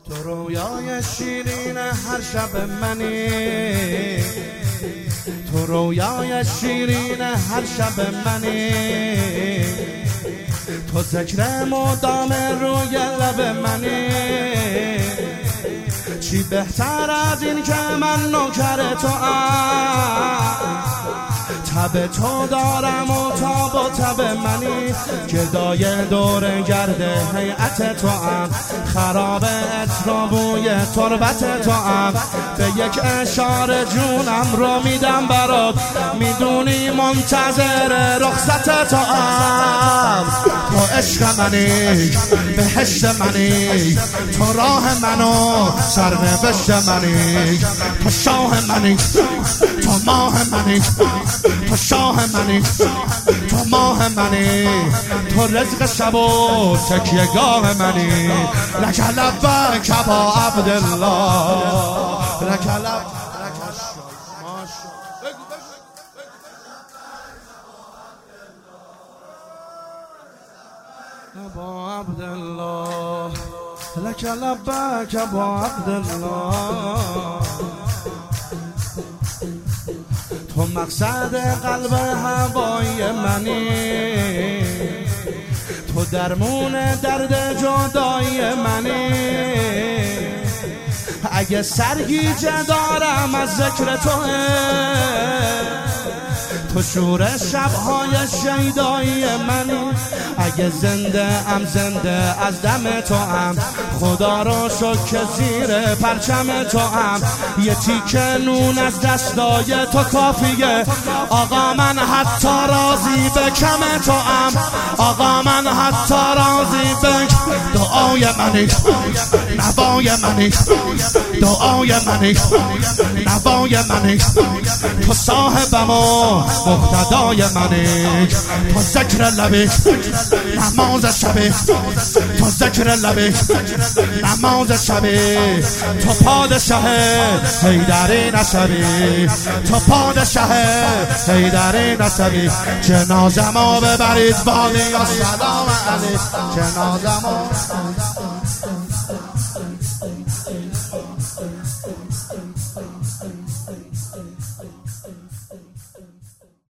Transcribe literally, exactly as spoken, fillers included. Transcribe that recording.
تو رویای شیرین هر شب منی، تو رویای شیرین هر شب منی، تو ذکر مدام روی لب منی. چی بهتر از این که من نوکر تو ام، تب تو دارم و تاب و تب منی. گدای دور گرده هیئت تو ام، خراب عطر و بوی تربت تو ام. به یک اشاره جونم رو میدم برات، میدونی منتظر رخصت تو ام. تو عشق منی، بهشت منی، تو راه منو سرنوشت منی. تو شاه منی، تو ماه منی، تو شاه منی، تو ماه منی، تو رزق شب و تکیه گاه منی. لک لبک ابا عبدالله، لک لبک ابا عبدالله، لک لبک ابا عبدالله. تو مقصد قلب هوای منی، تو درمون درد جدای منی. اگه سرگیجه دارم از ذکر توه، تو شور شبهای شیدایی منی. اگه زنده ام زنده از دم تو ام، خدا رو شکر زیر پرچم تو ام. یه تیکه نون از دستای تو کافیه، آقا من حتی راضی به کم تو ام. آقا من حتی راضی به دعای منی، نوای منی، دعای منی، نوای منی. تو صاحبم و مقتدای منی. تو ذکر لبی نماز شبی، تو ذکر لبی نماز شبی. تو پادشه حیدری نسبی، تو پادشه حیدری نسبی. جنازمو ببرید بادی و سلام علی، جنازمو